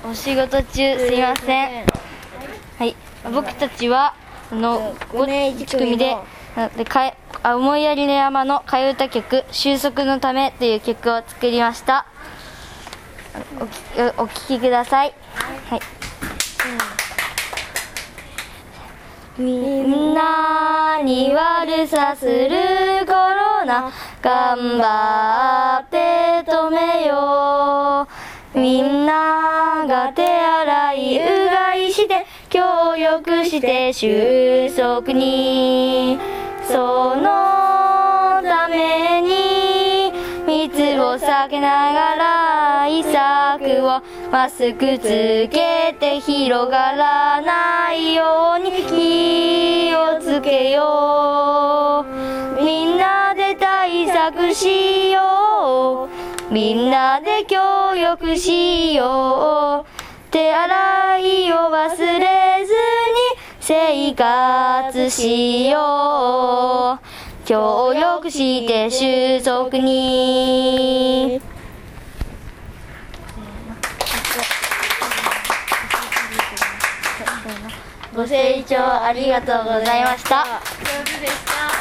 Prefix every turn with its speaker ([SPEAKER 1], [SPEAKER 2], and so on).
[SPEAKER 1] お仕事中すいません。はい、僕たちは5年1組で思いやりの山の替え歌曲「収束のため」という曲を作りました。お聴きください。はい、みんなに悪さするコロナ頑張って止めよう。みんなが手洗いうがいして協力して収束に、そのために密を避けながら対策をマスクつけて広がらないように気をつけよう。みんなで対策しよう。みんなで協力しよう。手洗いを忘れずに生活しよう。協力して収束に。ご清聴ありがとうございました。
[SPEAKER 2] 上手でした。